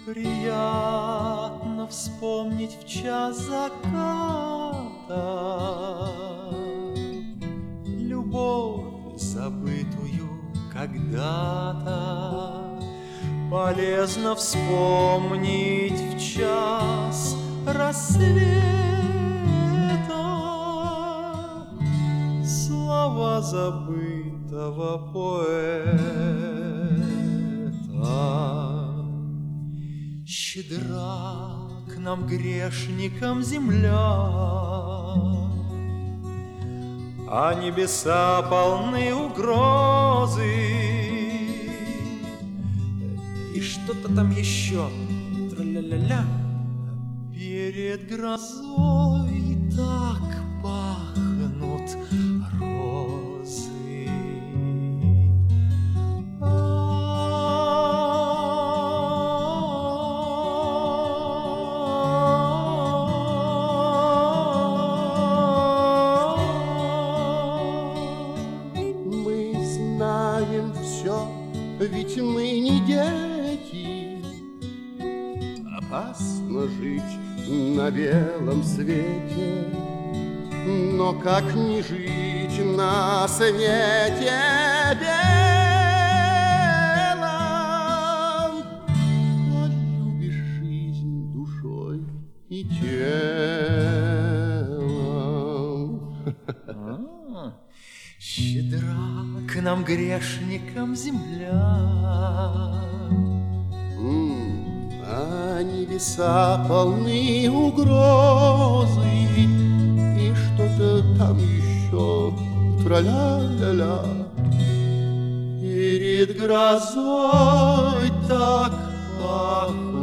Приятно вспомнить в час заката любовь, забытую когда-то. Полезно вспомнить в час рассвета слова забытого поэта. Щедра к нам, грешникам, земля, а небеса полны угрозы. И что-то там еще, тра-ля-ля-ля. Перед грозой так пахнут розы. Мы знаем все, ведь мы не дети. Опасно жить на белом свете, но как не жить на свете белом? Коль любишь жизнь душой и телом. Щедра к нам, грешникам, земля, а небеса полны угрозы. И что-то там еще, тра-ля-ля-ля. Перед грозой так пахнет